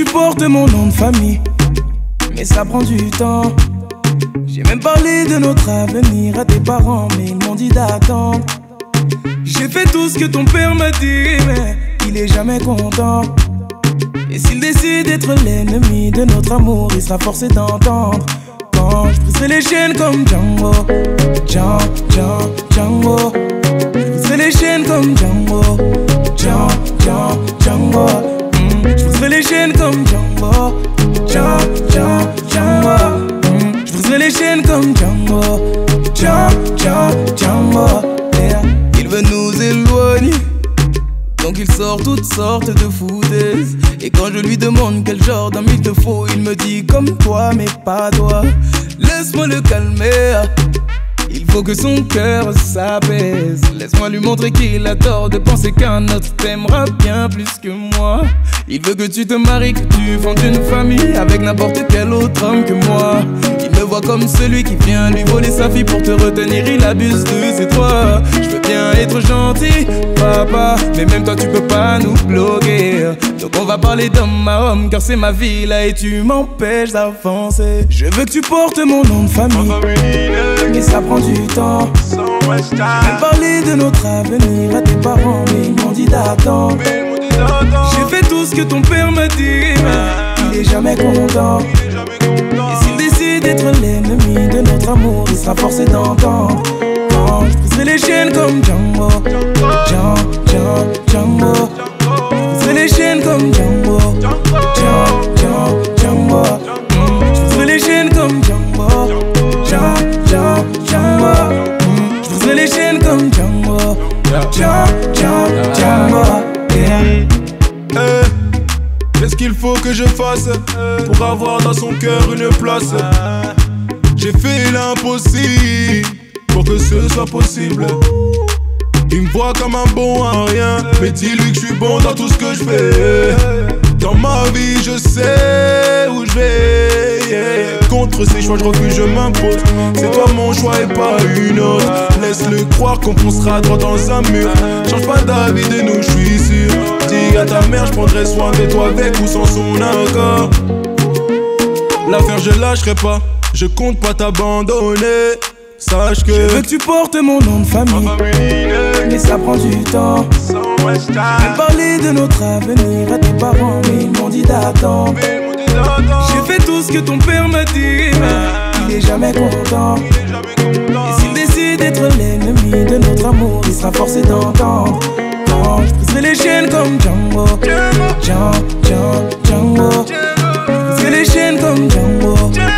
tu portes mon nom de famille, mais ça prend du temps. J'ai même parlé de notre avenir à tes parents, mais ils m'ont dit d'attendre. J'ai fait tout ce que ton père m'a dit, mais il est jamais content. Et s'il décide d'être l'ennemi de notre amour, il sera forcé d'entendre. Quand je briserai les chaînes comme Django, Django. Je briserai les chaînes comme Django, Django. Je briserai les chaînes comme Django, Django. Je briserai les chaînes comme Django, Django. Yeah. Il veut nous éloigner, donc il sort toutes sortes de foutaises. Et quand je lui demande quel genre d'homme il te faut, il me dit comme toi mais pas toi. Laisse-moi le calmer, il faut que son cœur s'apaise. Laisse-moi lui montrer qu'il a tort de penser qu'un autre t'aimera bien plus que moi. Il veut que tu te maries, que tu fondes une famille avec n'importe quel autre homme que moi. Il me voit comme celui qui vient lui voler sa fille pour te retenir, il abuse de ses droits. Je veux bien être gentil, papa, mais même toi tu peux pas nous bloquer. Donc on va parler d'homme à homme, car c'est ma vie là et tu m'empêches d'avancer. Je veux que tu portes mon nom de famille, mais ça prend du temps. J'ai même parlé de notre avenir à tes parents, mais ils m'ont dit d'attendre. J'ai fait tout ce que ton père m'a dit, mais il est jamais content. Et s'il décide d'être l'ennemi de notre amour, il sera forcé d'entendre. Quand je briserai les chaînes comme Django, Django. Je briserai les chaînes comme Django, Django. Je briserai les chaînes comme Django, Django. Je briserai les chaînes comme Django, Django. Qu'est-ce qu'il faut que je fasse pour avoir dans son cœur une place? J'ai fait l'impossible pour que ce soit possible. Il me voit comme un bon à rien, mais dis-lui que je suis bon dans tout ce que je fais. Dans ma vie je sais où je vais, Contre ces choix je refuse, je m'impose. C'est toi mon choix et pas une autre. Laisse-le croire qu'on foncera droit dans un mur. Change pas d'avis de nous, je suis sûr. Dis à ta mère, je prendrai soin de toi avec ou sans son accord. L'affaire je lâcherai pas, je compte pas t'abandonner. Sache que je veux que tu portes mon nom de famille, mais ça prend du temps. J'ai parlé de notre avenir à tes parents, mais ils m'ont dit d'attendre. J'ai fait tout ce que ton père m'a dit, mais il est jamais content. Et s'il décide d'être l'ennemi de notre amour, il sera forcé d'entendre. Quand je briserai les chaînes comme Django, Django. Je briserai les chaînes comme Django,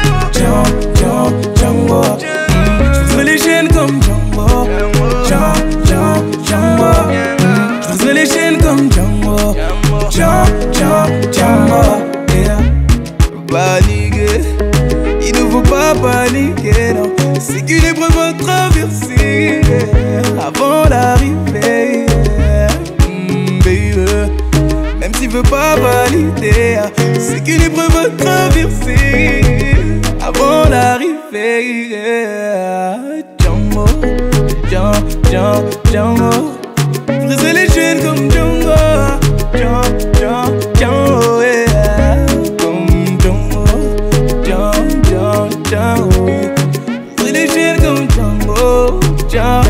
Django. Je briserai les chaînes comme Django, Django. Je briserai les chaînes comme Django, Django. Yeah. Paniquer, il ne faut pas paniquer, non. C'est qu'une épreuve à traverser avant d'arriver, baby. Même s'il veut pas valider, c'est qu'une épreuve à traverser avant d'arriver. Django, Django. Je briserai les chaînes comme Django, Django, yeah. Comme Django, Django. Je briserai les chaînes comme Django, Django.